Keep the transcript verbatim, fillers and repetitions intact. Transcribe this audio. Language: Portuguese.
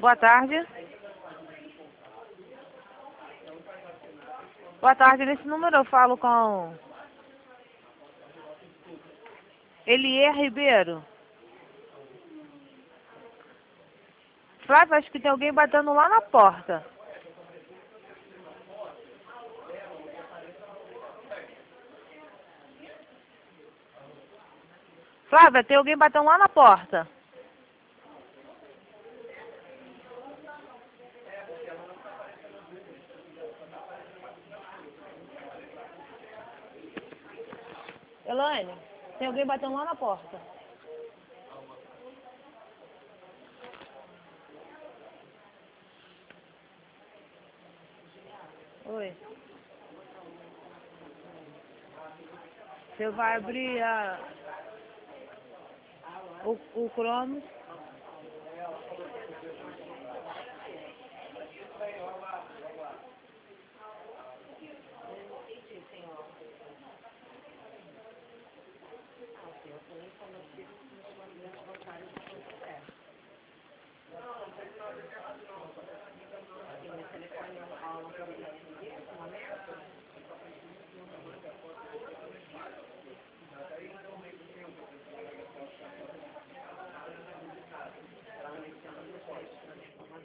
Boa tarde. Boa tarde, nesse número eu falo com Elier Ribeiro. Flávio, acho que tem alguém batendo lá na porta. Flávia, tem alguém batendo lá na porta. Elaine, tem alguém batendo lá na porta. Oi. Você vai abrir a, o, o Chrome.